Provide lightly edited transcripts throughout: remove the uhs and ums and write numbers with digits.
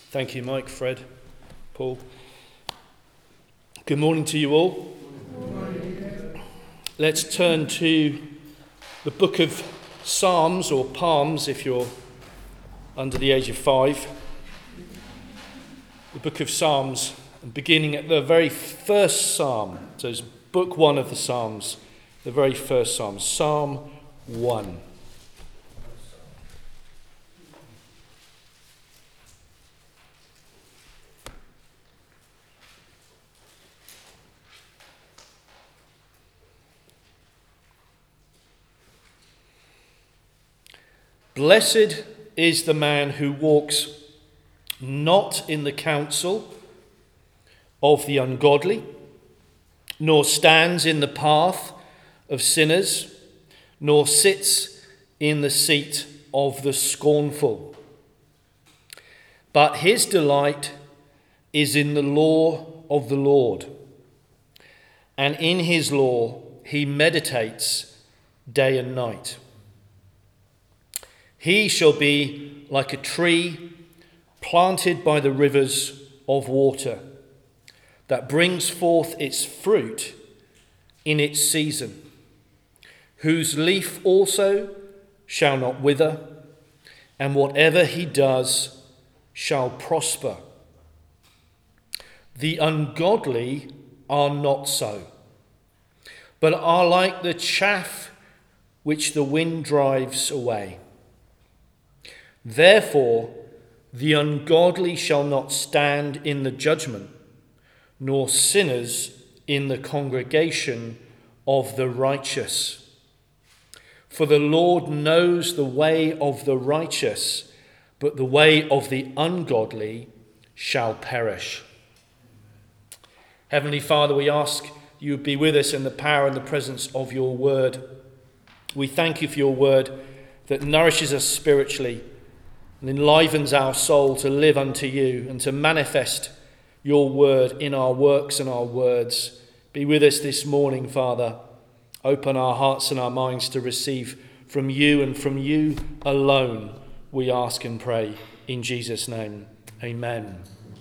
Thank you, Mike, Fred, Paul. Good morning to you all. Good morning. Let's turn to the book of Psalms, or Palms if you're under the age of 5. The book of Psalms, beginning at the very first psalm. So it's book 1 of the Psalms, the very first psalm, Psalm 1. Blessed is the man who walks not in the counsel of the ungodly, nor stands in the path of sinners, nor sits in the seat of the scornful. But his delight is in the law of the Lord, and in his law he meditates day and night. He shall be like a tree planted by the rivers of water, that brings forth its fruit in its season, whose leaf also shall not wither, and whatever he does shall prosper. The ungodly are not so, but are like the chaff which the wind drives away. Therefore, the ungodly shall not stand in the judgment, nor sinners in the congregation of the righteous. For the Lord knows the way of the righteous, but the way of the ungodly shall perish. Heavenly Father, we ask you would be with us in the power and the presence of your word. We thank you for your word that nourishes us spiritually and enlivens our soul to live unto you and to manifest your word in our works and our words. Be with us this morning, Father. Open our hearts and our minds to receive from you and from you alone, we ask and pray in Jesus' name. Amen.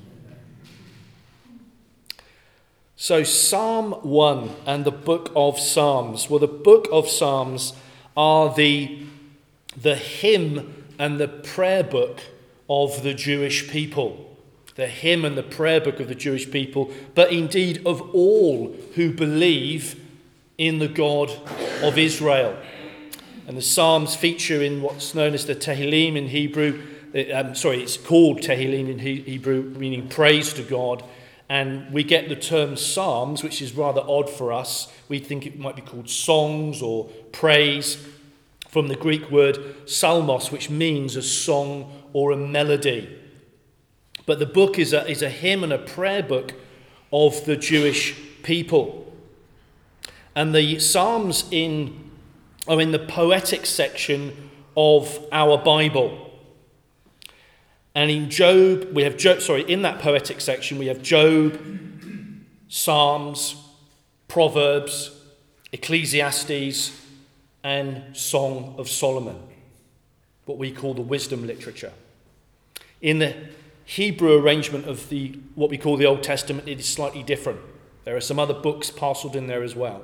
So Psalm 1 and the book of Psalms. Well, the book of Psalms are the hymn and the prayer book of the Jewish people. The hymn and the prayer book of the Jewish people, but indeed of all who believe in the God of Israel. And the Psalms feature in what's known as the Tehillim in Hebrew. It's called Tehillim in Hebrew, meaning praise to God. And we get the term Psalms, which is rather odd for us. We think it might be called songs or praise, from the Greek word psalmos, which means a song or a melody. But the book is a hymn and a prayer book of the Jewish people. And the Psalms are in the poetic section of our Bible. And in Job, in that poetic section, we have Job, Psalms, Proverbs, Ecclesiastes, and Song of Solomon, what we call the wisdom literature. In the Hebrew arrangement of what we call the Old Testament, it is slightly different. There are some other books parceled in there as well.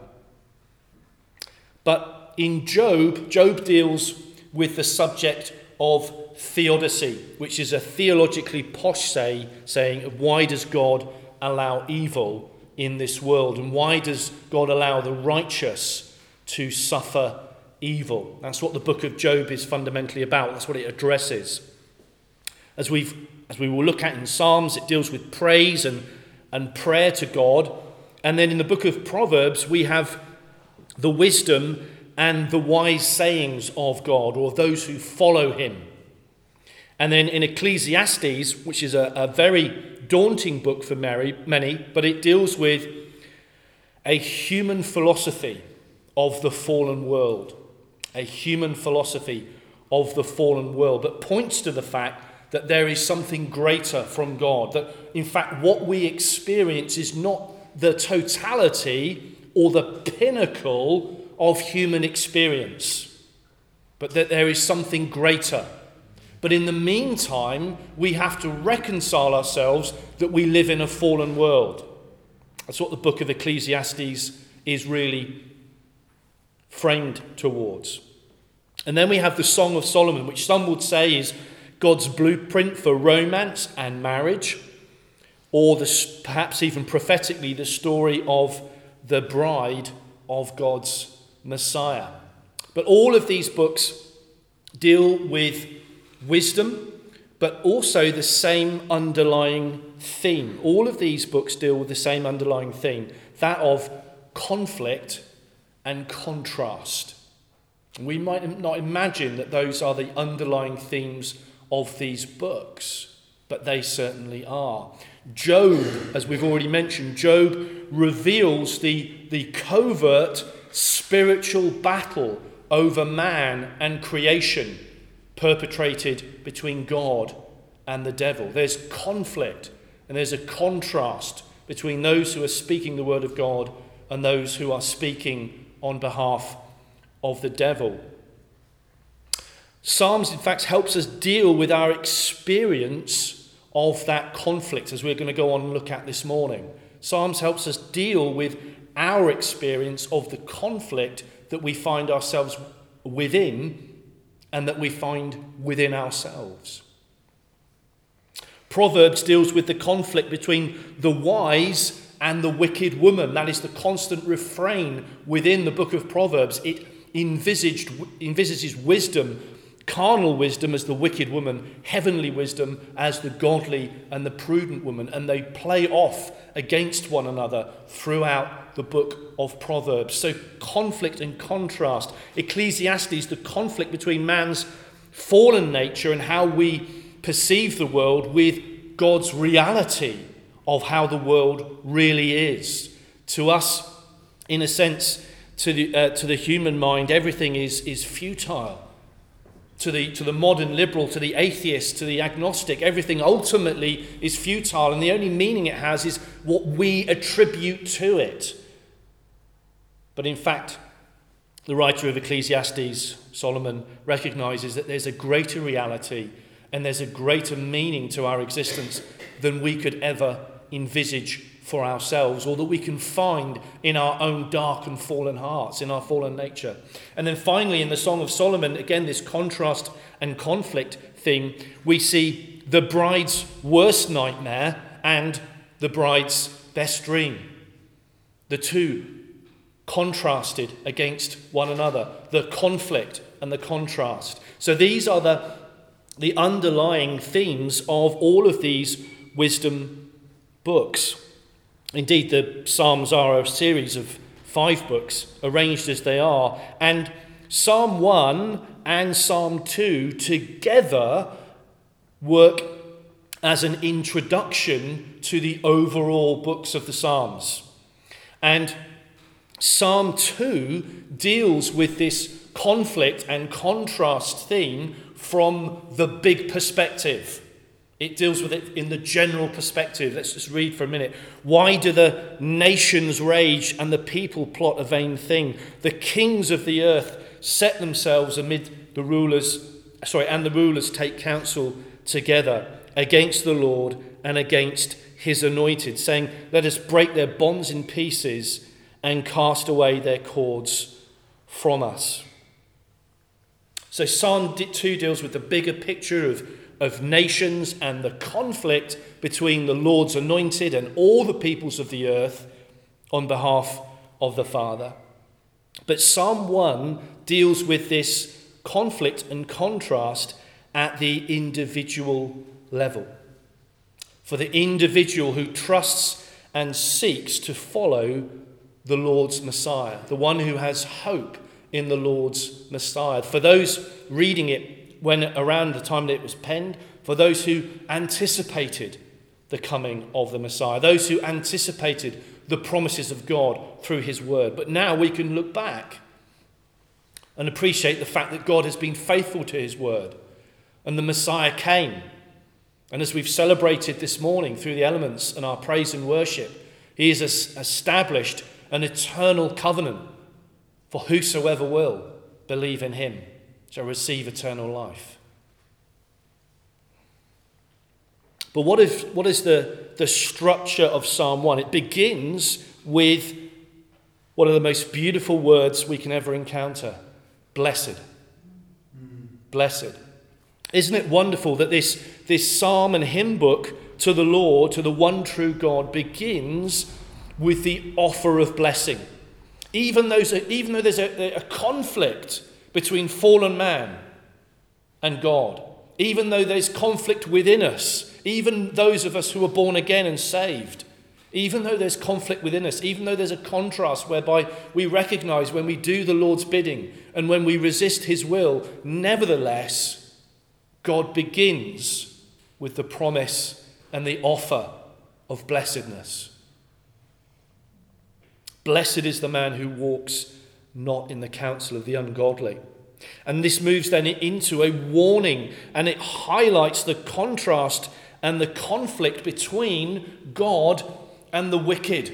But in Job deals with the subject of theodicy, which is a theologically posh saying of why does God allow evil in this world, and why does God allow the righteous to suffer evil? That's what the book of Job is fundamentally about. That's what it addresses. As we will look at in Psalms, it deals with praise and prayer to God. And then in the book of Proverbs, we have the wisdom and the wise sayings of God, or those who follow him. And then in Ecclesiastes, which is a very daunting book for many, but it deals with a human philosophy of the fallen world. A human philosophy of the fallen world that points to the fact that there is something greater from God. That, in fact, what we experience is not the totality or the pinnacle of human experience, but that there is something greater But in the meantime, we have to reconcile ourselves that we live in a fallen world. That's what the book of Ecclesiastes is really framed towards. And then we have the Song of Solomon, which some would say is God's blueprint for romance and marriage, or perhaps even prophetically the story of the bride of God's Messiah. But all of these books deal with wisdom, but also the same underlying theme. All of these books deal with the same underlying theme, that of conflict and contrast. We might not imagine that those are the underlying themes of these books, but they certainly are. Job, as we've already mentioned, Job reveals the covert spiritual battle over man and creation perpetrated between God and the devil. There's conflict and there's a contrast between those who are speaking the word of God and those who are speaking on behalf of the devil. Psalms, in fact, helps us deal with our experience of that conflict, as we're going to go on and look at this morning. Psalms helps us deal with our experience of the conflict that we find ourselves within and that we find within ourselves. Proverbs deals with the conflict between the wise and the wicked woman. That is the constant refrain within the book of Proverbs. It envisages wisdom, carnal wisdom as the wicked woman, heavenly wisdom as the godly and the prudent woman, and they play off against one another throughout the book of Proverbs. So conflict and contrast. Ecclesiastes, the conflict between man's fallen nature and how we perceive the world with God's reality of how the world really is. To us, in a sense, to the human mind, everything is futile. To the modern liberal, to the atheist, to the agnostic, everything ultimately is futile, and the only meaning it has is what we attribute to it. But in fact, the writer of Ecclesiastes, Solomon, recognizes that there's a greater reality and there's a greater meaning to our existence than we could ever envisage for ourselves, or that we can find in our own dark and fallen hearts, in our fallen nature. And then finally, in the Song of Solomon, again, this contrast and conflict thing, we see the bride's worst nightmare and the bride's best dream. The two contrasted against one another, the conflict and the contrast. So these are the underlying themes of all of these wisdom books. Indeed, the Psalms are a series of 5 books, arranged as they are, and Psalm 1 and Psalm 2 together work as an introduction to the overall books of the Psalms. And Psalm 2 deals with this conflict and contrast theme from the big perspective. It deals with it in the general perspective. Let's just read for a minute. Why do the nations rage and the people plot a vain thing? The kings of the earth set themselves amid the rulers, and the rulers take counsel together against the Lord and against his anointed, saying, let us break their bonds in pieces and cast away their cords from us. So Psalm 2 deals with the bigger picture of nations and the conflict between the Lord's anointed and all the peoples of the earth on behalf of the Father. But Psalm 1 deals with this conflict and contrast at the individual level. For the individual who trusts and seeks to follow the Lord's Messiah, the one who has hope in the Lord's Messiah. For those reading it when around the time that it was penned, for those who anticipated the coming of the Messiah, those who anticipated the promises of God through his word. But now we can look back and appreciate the fact that God has been faithful to his word and the Messiah came. And as we've celebrated this morning through the elements and our praise and worship, he has established an eternal covenant for whosoever will believe in him shall receive eternal life. But what is the structure of Psalm 1? It begins with one of the most beautiful words we can ever encounter. Blessed. Blessed. Isn't it wonderful that this psalm and hymn book to the Lord, to the one true God, begins with the offer of blessing? Even though there's a conflict between fallen man and God, even though there's conflict within us, even those of us who are born again and saved, even though there's conflict within us, even though there's a contrast whereby we recognize when we do the Lord's bidding and when we resist his will, nevertheless, God begins with the promise and the offer of blessedness. Blessed is the man who walks not in the counsel of the ungodly. And this moves then into a warning, and it highlights the contrast and the conflict between God and the wicked.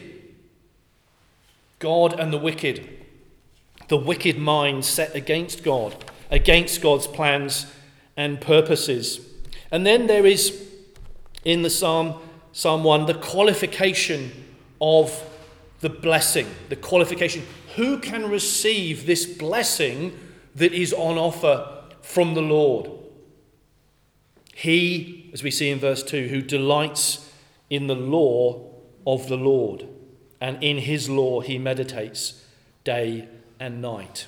God and the wicked. The wicked mind set against God, against God's plans and purposes. And then there is in the Psalm 1, the qualification of the blessing, the qualification. Who can receive this blessing that is on offer from the Lord? He, as we see in verse 2, who delights in the law of the Lord, and in his law he meditates day and night.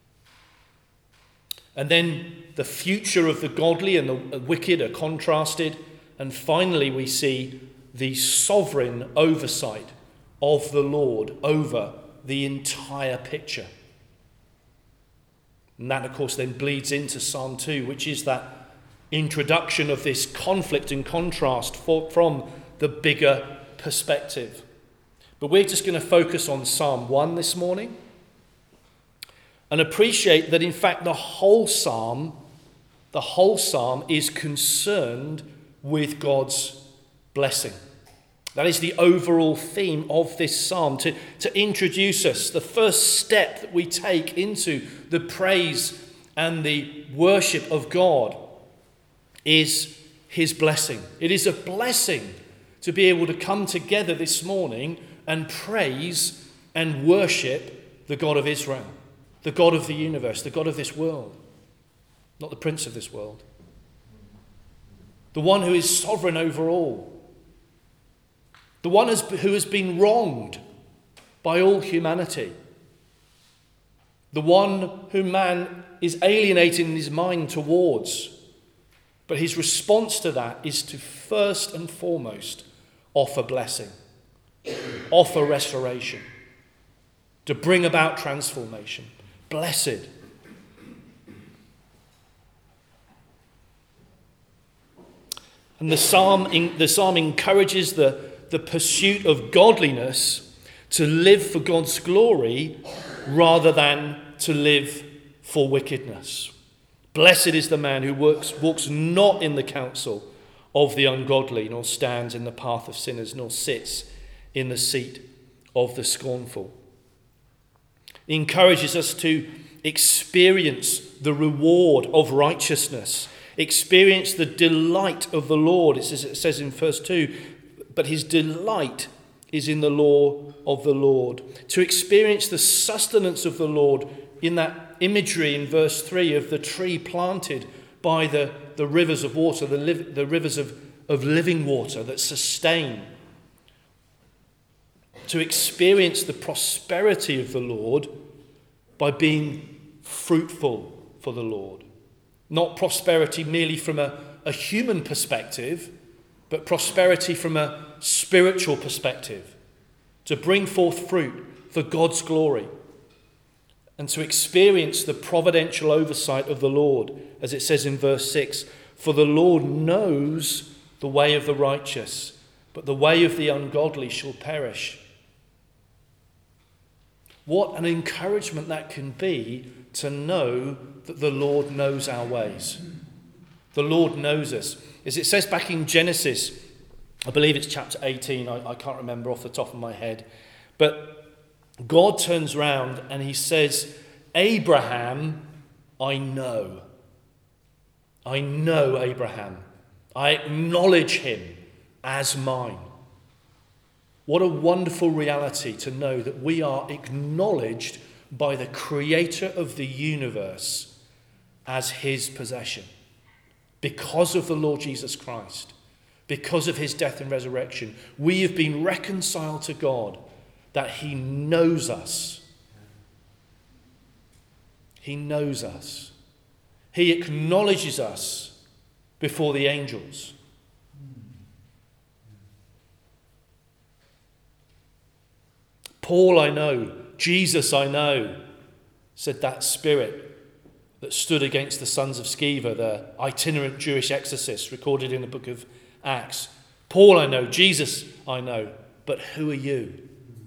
And then the future of the godly and the wicked are contrasted, and finally we see the sovereign oversight of the Lord over the entire picture. And that, of course, then bleeds into Psalm 2, which is that introduction of this conflict and contrast from the bigger perspective. But we're just going to focus on Psalm 1 this morning and appreciate that, in fact, the whole psalm is concerned with God's blessing. That is the overall theme of this psalm, to introduce us. The first step that we take into the praise and the worship of God is his blessing. It is a blessing to be able to come together this morning and praise and worship the God of Israel, the God of the universe, the God of this world, not the prince of this world, the one who is sovereign over all, the one who has been wronged by all humanity, the one whom man is alienating his mind towards. But his response to that is to first and foremost offer blessing, offer restoration, to bring about transformation. Blessed. And the psalm encourages the pursuit of godliness, to live for God's glory rather than to live for wickedness. Blessed is the man who walks not in the counsel of the ungodly, nor stands in the path of sinners, nor sits in the seat of the scornful. He encourages us to experience the reward of righteousness, experience the delight of the Lord. It says in verse 2, but his delight is in the law of the Lord. To experience the sustenance of the Lord in that imagery in verse 3 of the tree planted by the rivers of water, the rivers of living water that sustain. To experience the prosperity of the Lord by being fruitful for the Lord. Not prosperity merely from a human perspective, but prosperity from a spiritual perspective. To bring forth fruit for God's glory. And to experience the providential oversight of the Lord, as it says in verse 6, for the Lord knows the way of the righteous, but the way of the ungodly shall perish. What an encouragement that can be to know that the Lord knows our ways. The Lord knows us. As it says back in Genesis, I believe it's chapter 18, I can't remember off the top of my head, but God turns round and he says, Abraham, I know. I know Abraham. I acknowledge him as mine. What a wonderful reality to know that we are acknowledged by the creator of the universe as his possession. Because of the Lord Jesus Christ, because of his death and resurrection, we have been reconciled to God, that he knows us. He knows us. He acknowledges us before the angels. Paul I know, Jesus I know, said that spirit that stood against the sons of Sceva, the itinerant Jewish exorcists recorded in the book of Acts. Paul I know, Jesus I know, but who are you?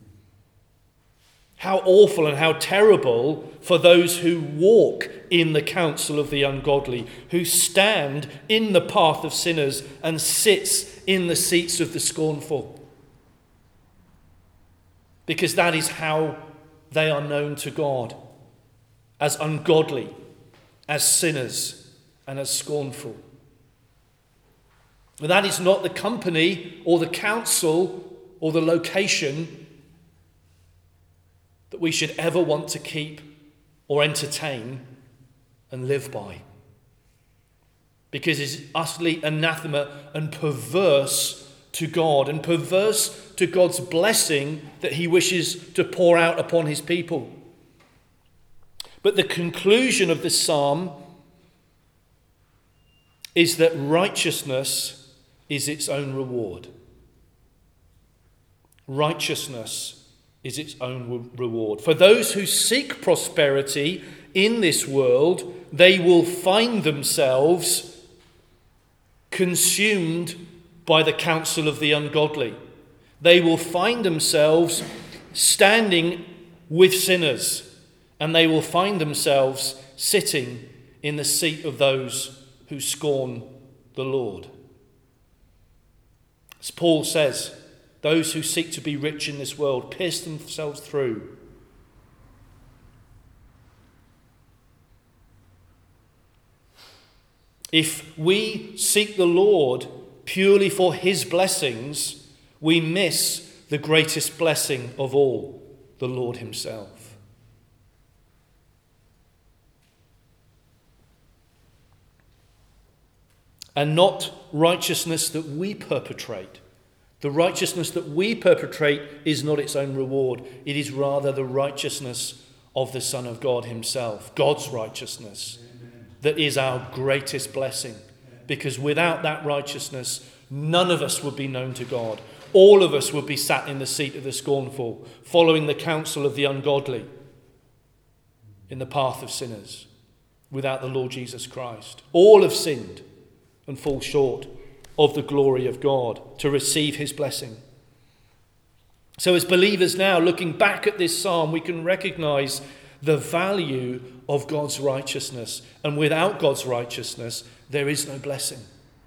How awful and how terrible for those who walk in the counsel of the ungodly, who stand in the path of sinners and sits in the seats of the scornful. Because that is how they are known to God, as ungodly, as sinners, and as scornful. And that is not the company or the counsel or the location that we should ever want to keep or entertain and live by. Because it's utterly anathema and perverse to God, and perverse to God's blessing that he wishes to pour out upon his people. But the conclusion of this psalm is that righteousness is its own reward. Righteousness is its own reward. For those who seek prosperity in this world, they will find themselves consumed by the counsel of the ungodly. They will find themselves standing with sinners, and they will find themselves sitting in the seat of those who scorn the Lord. As Paul says, those who seek to be rich in this world pierce themselves through. If we seek the Lord purely for his blessings, we miss the greatest blessing of all, the Lord himself. And not righteousness that we perpetrate. The righteousness that we perpetrate is not its own reward. It is rather the righteousness of the Son of God himself, God's righteousness, that is our greatest blessing. Because without that righteousness, none of us would be known to God. All of us would be sat in the seat of the scornful, following the counsel of the ungodly, in the path of sinners, without the Lord Jesus Christ. All have sinned and fall short of the glory of God to receive his blessing. So as believers now, looking back at this psalm, we can recognize the value of God's righteousness. And without God's righteousness, there is no blessing.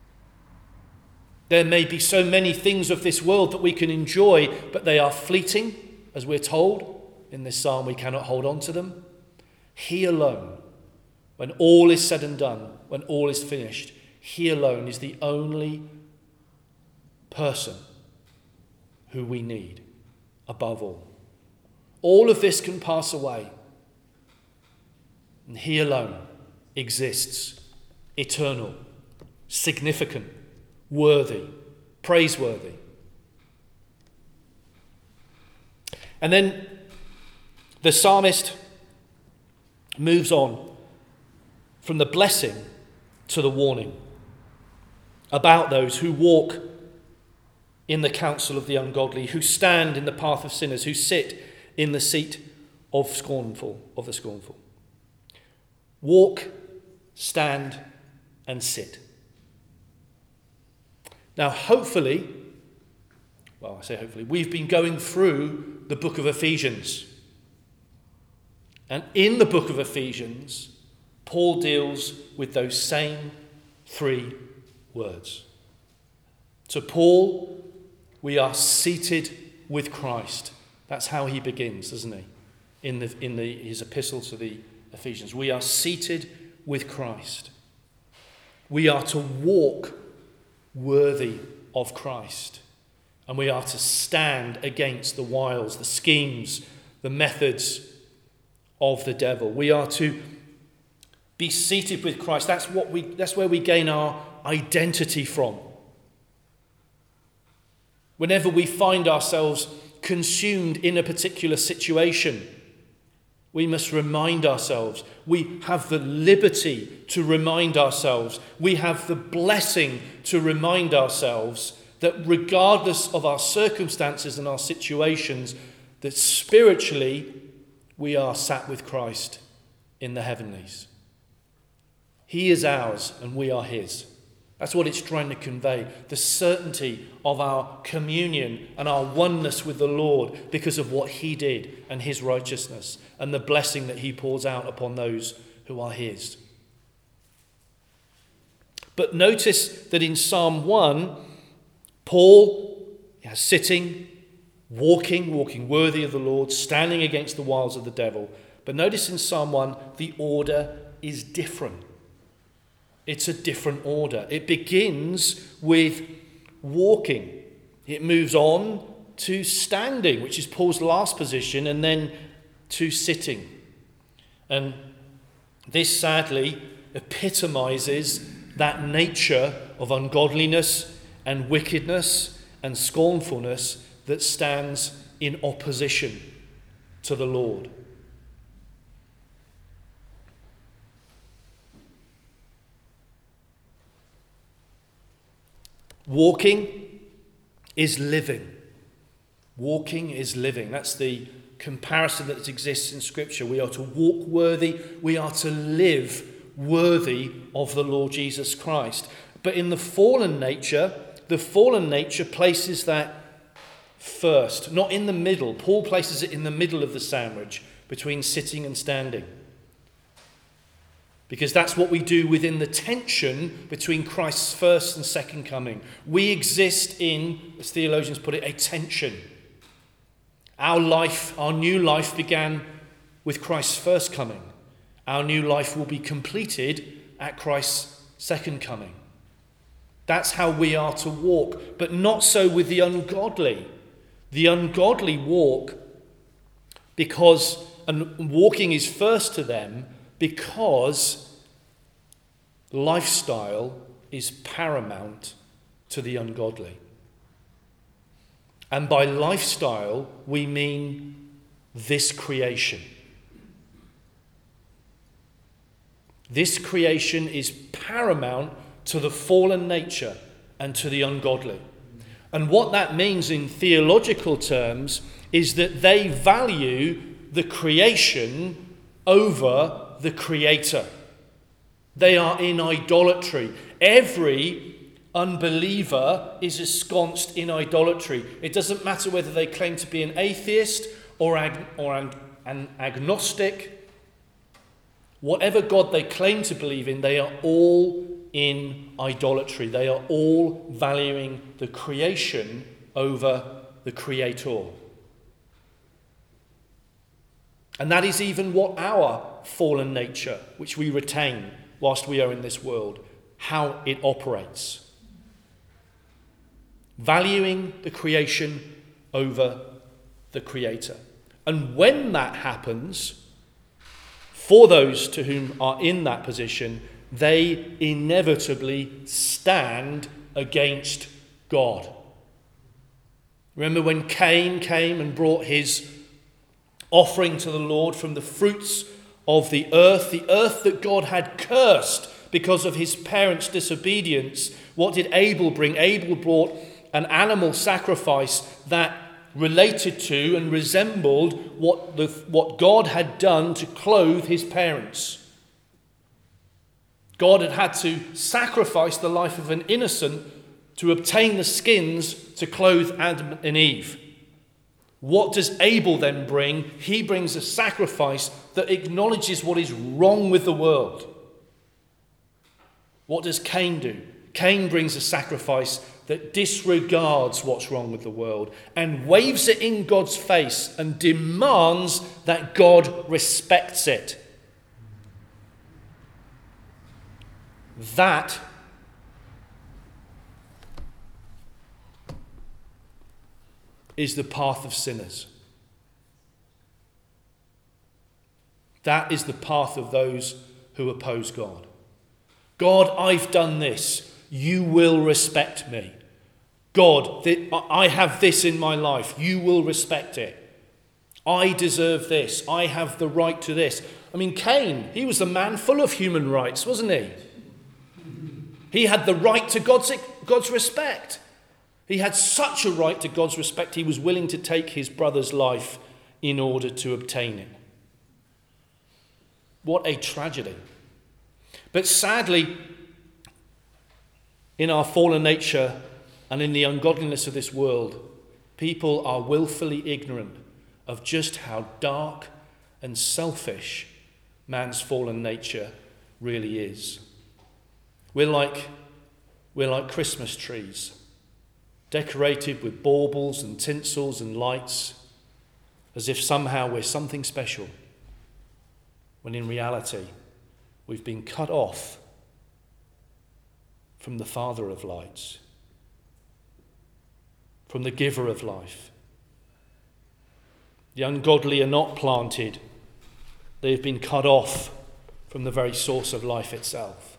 There may be so many things of this world that we can enjoy, but they are fleeting, as we're told in this psalm. We cannot hold on to them. He alone, when all is said and done, when all is finished, he alone is the only person who we need above all. All of this can pass away, and he alone exists, eternal, significant, worthy, praiseworthy. And then the psalmist moves on from the blessing to the warning about those who walk in the counsel of the ungodly, who stand in the path of sinners, who sit in the seat of the scornful. Walk, stand, and sit. Now, hopefully, we've been going through the book of Ephesians. And in the book of Ephesians, Paul deals with those same three words. To Paul, we are seated with Christ. That's how he begins, doesn't he? In his epistle to the Ephesians. We are seated with Christ. We are to walk worthy of Christ. And we are to stand against the wiles, the schemes, the methods of the devil. We are to be seated with Christ. That's where we gain our identity from. Whenever we find ourselves consumed in a particular situation, we must remind ourselves. We have the liberty to remind ourselves. We have the blessing to remind ourselves that regardless of our circumstances and our situations, that spiritually we are sat with Christ in the heavenlies. He is ours and we are his. That's what it's trying to convey. The certainty of our communion and our oneness with the Lord because of what he did and his righteousness and the blessing that he pours out upon those who are his. But notice that in Psalm 1, Paul is sitting, walking worthy of the Lord, standing against the wiles of the devil. But notice in Psalm 1, the order is different. It's a different order. It begins with walking. It moves on to standing, which is Paul's last position, and then to sitting. And this sadly epitomizes that nature of ungodliness and wickedness and scornfulness that stands in opposition to the Lord. Walking is living. Walking is living. That's the comparison that exists in Scripture. We are to walk worthy. We are to live worthy of the Lord Jesus Christ. But in the fallen nature places that first, not in the middle. Paul places it in the middle of the sandwich between sitting and standing. Because that's what we do within the tension between Christ's first and second coming. We exist in, as theologians put it, a tension. Our life, our new life began with Christ's first coming. Our new life will be completed at Christ's second coming. That's how we are to walk, but not so with the ungodly. The ungodly walk and walking is first to them because lifestyle is paramount to the ungodly. And by lifestyle, we mean this creation. This creation is paramount to the fallen nature and to the ungodly. And what that means in theological terms is that they value the creation over the Creator. They are in idolatry. Every unbeliever is ensconced in idolatry. It doesn't matter whether they claim to be an atheist or an agnostic. Whatever God they claim to believe in, they are all in idolatry. They are all valuing the creation over the Creator. And that is even what our fallen nature, which we retain whilst we are in this world, how it operates. Valuing the creation over the Creator. And when that happens, for those to whom are in that position, they inevitably stand against God. Remember when Cain came and brought his offering to the Lord from the fruits of the earth that God had cursed because of his parents' disobedience. What did Abel bring? Abel brought an animal sacrifice that related to and resembled what God had done to clothe his parents. God had to sacrifice the life of an innocent to obtain the skins to clothe Adam and Eve. What does Abel then bring? He brings a sacrifice that acknowledges what is wrong with the world. What does Cain do? Cain brings a sacrifice that disregards what's wrong with the world and waves it in God's face and demands that God respects it. is the path of sinners. That is the path of those who oppose God. God, I've done this. You will respect me. God, I have this in my life. You will respect it. I deserve this. I have the right to this. I mean, Cain, he was a man full of human rights, wasn't he? He had the right to God's respect. He had such a right to God's respect, he was willing to take his brother's life in order to obtain it. What a tragedy. But sadly, in our fallen nature and in the ungodliness of this world, people are willfully ignorant of just how dark and selfish man's fallen nature really is. We're like Christmas trees, decorated with baubles and tinsels and lights, as if somehow we're something special, when in reality we've been cut off from the Father of lights, from the giver of life. The ungodly are not planted. They've been cut off from the very source of life itself.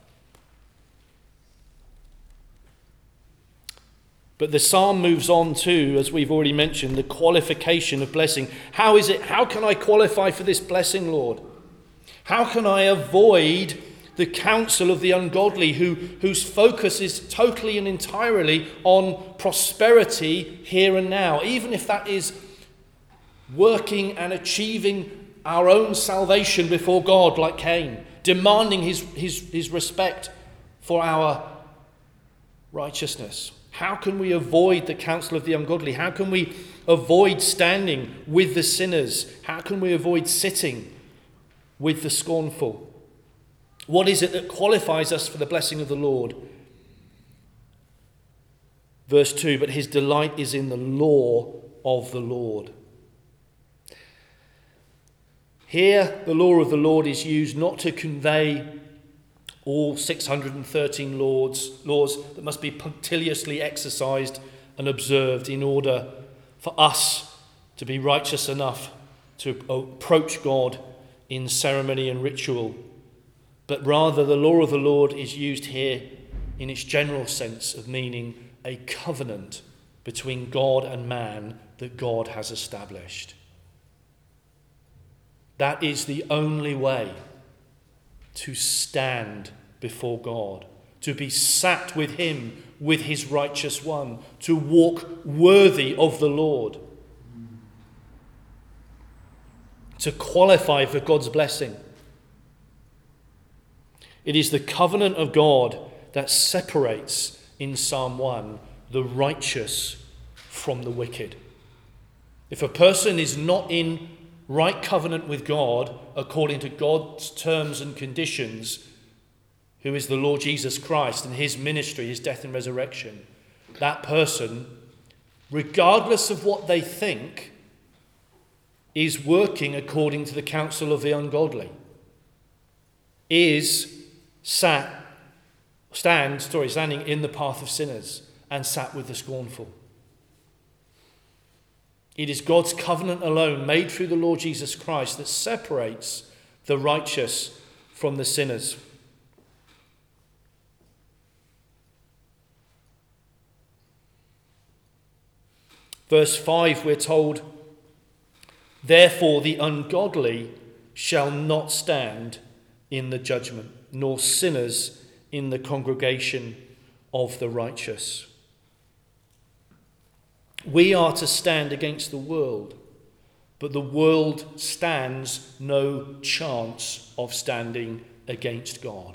But the psalm moves on to, as we've already mentioned, the qualification of blessing. How can I qualify for this blessing, Lord? How can I avoid the counsel of the ungodly whose focus is totally and entirely on prosperity here and now, even if that is working and achieving our own salvation before God like Cain, demanding his respect for our righteousness? How can we avoid the counsel of the ungodly? How can we avoid standing with the sinners? How can we avoid sitting with the scornful? What is it that qualifies us for the blessing of the Lord? Verse 2, but his delight is in the law of the Lord. Here, the law of the Lord is used not to convey all 613 laws that must be punctiliously exercised and observed in order for us to be righteous enough to approach God in ceremony and ritual. But rather, the law of the Lord is used here in its general sense of meaning a covenant between God and man that God has established. That is the only way to stand before God, to be sat with him, with his righteous one, to walk worthy of the Lord, to qualify for God's blessing. It is the covenant of God that separates, in Psalm 1, the righteous from the wicked. If a person is not in right covenant with God, according to God's terms and conditions, who is the Lord Jesus Christ and his ministry, his death and resurrection, that person, regardless of what they think, is working according to the counsel of the ungodly, is standing in the path of sinners and sat with the scornful. It is God's covenant alone, made through the Lord Jesus Christ, that separates the righteous from the sinners. Verse 5, we're told, therefore the ungodly shall not stand in the judgment, nor sinners in the congregation of the righteous. We are to stand against the world, but the world stands no chance of standing against God.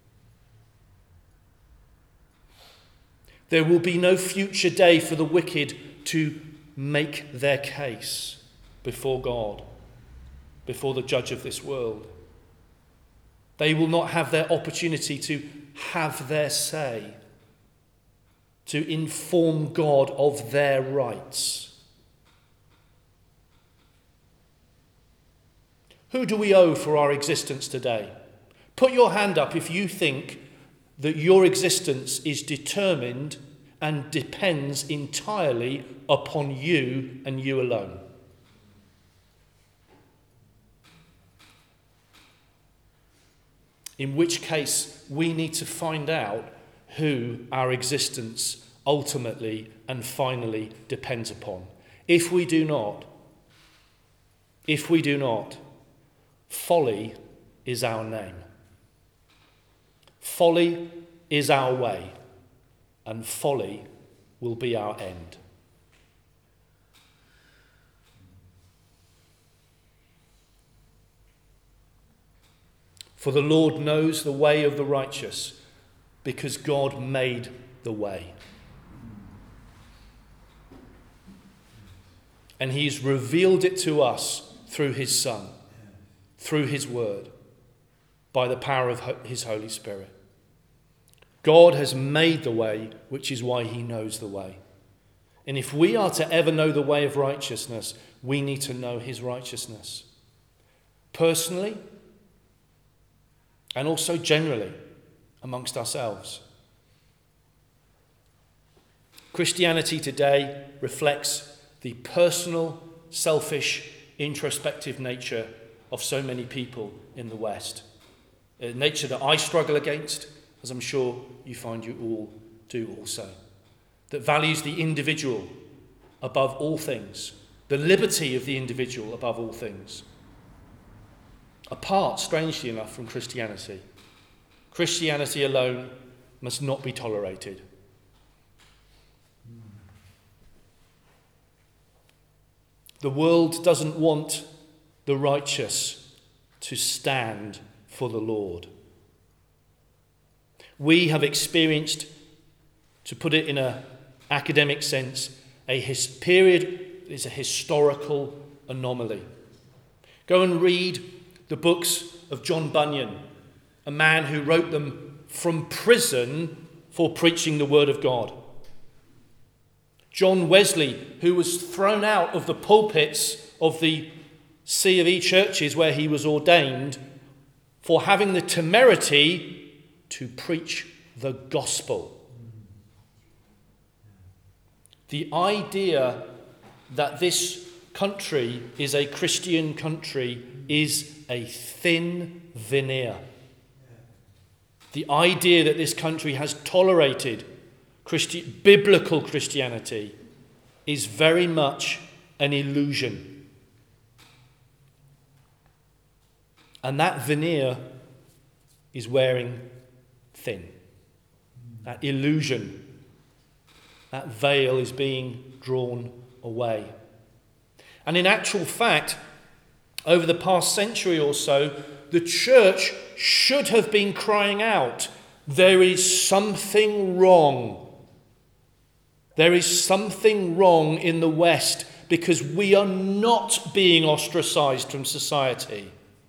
There will be no future day for the wicked to make their case before God, before the judge of this world. They will not have their opportunity to have their say, to inform God of their rights. Who do we owe for our existence today? Put your hand up if you think that your existence is determined and depends entirely upon you and you alone. In which case, we need to find out who our existence ultimately and finally depends upon. If we do not, folly is our name. Folly is our way, and folly will be our end. For the Lord knows the way of the righteous, because God made the way. And he's revealed it to us through his Son, through his word, by the power of his Holy Spirit. God has made the way, which is why he knows the way. And if we are to ever know the way of righteousness, we need to know his righteousness. Personally, and also generally amongst ourselves. Christianity today reflects the personal, selfish, introspective nature of so many people in the West. A nature that I struggle against, as I'm sure you find you all do also. That values the individual above all things, the liberty of the individual above all things. Apart, strangely enough, from Christianity. Christianity alone must not be tolerated. The world doesn't want the righteous to stand for the Lord. We have experienced, to put it in an academic sense, period is a historical anomaly. Go and read the books of John Bunyan, a man who wrote them from prison for preaching the word of God. John Wesley, who was thrown out of the pulpits of the C of E churches where he was ordained for having the temerity to preach the gospel. The idea that this country is a Christian country is a thin veneer. The idea that this country has tolerated biblical Christianity is very much an illusion. And that veneer is wearing thin. That illusion, that veil is being drawn away. And in actual fact, over the past century or so, the church should have been crying out, there is something wrong. There is something wrong in the West because we are not being ostracized from society.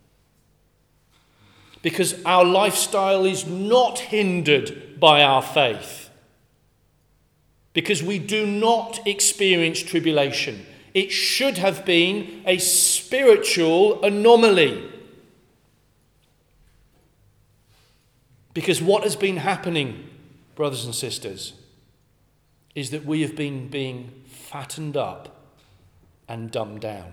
Because our lifestyle is not hindered by our faith. Because we do not experience tribulation. It should have been a spiritual anomaly. Because what has been happening, brothers and sisters, is that we have been being fattened up and dumbed down.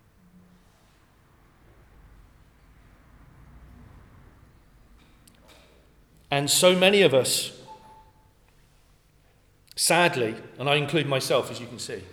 And so many of us, sadly, and I include myself, as you can see,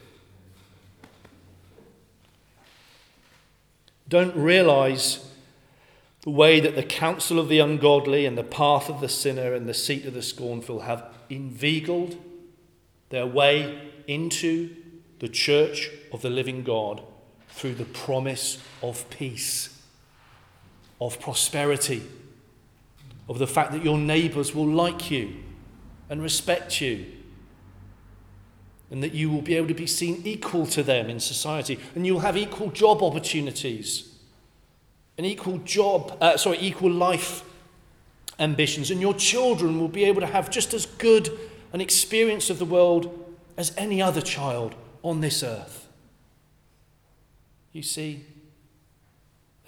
don't realise the way that the counsel of the ungodly and the path of the sinner and the seat of the scornful have inveigled their way into the church of the living God through the promise of peace, of prosperity, of the fact that your neighbours will like you and respect you, and that you will be able to be seen equal to them in society, and you'll have equal job opportunities, and equal life ambitions, and your children will be able to have just as good an experience of the world as any other child on this earth. You see,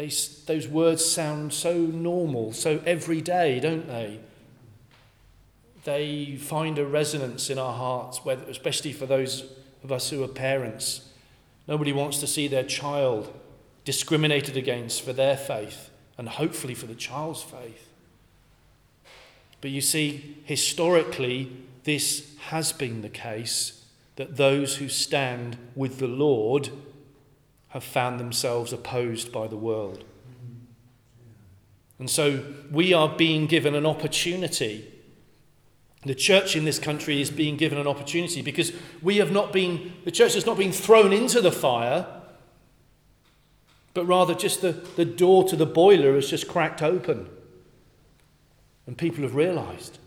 those words sound so normal, so everyday, don't they? they find a resonance in our hearts, especially for those of us who are parents. Nobody wants to see their child discriminated against for their faith, and hopefully for the child's faith. But you see, historically, this has been the case, that those who stand with the Lord have found themselves opposed by the world. And so we are being given an opportunity. The church in this country is being given an opportunity because the church has not been thrown into the fire, but rather just the door to the boiler has just cracked open. And people have realised,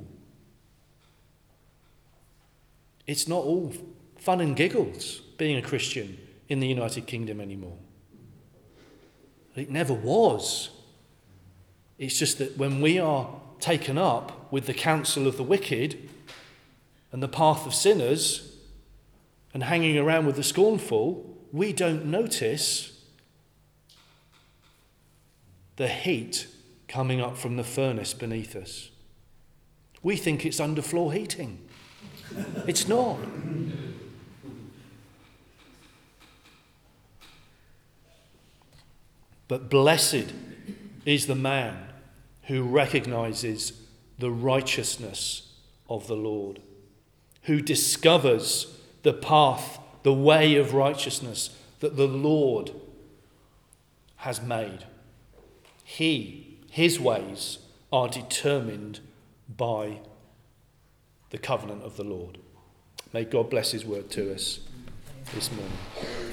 it's not all fun and giggles being a Christian in the United Kingdom anymore. It never was. It's just that when we are taken up with the counsel of the wicked and the path of sinners and hanging around with the scornful, we don't notice the heat coming up from the furnace beneath us. We think it's underfloor heating. It's not. But blessed is the man who recognizes the righteousness of the Lord, who discovers the path, the way of righteousness that the Lord has made. His ways are determined by the covenant of the Lord. May God bless his word to us this morning.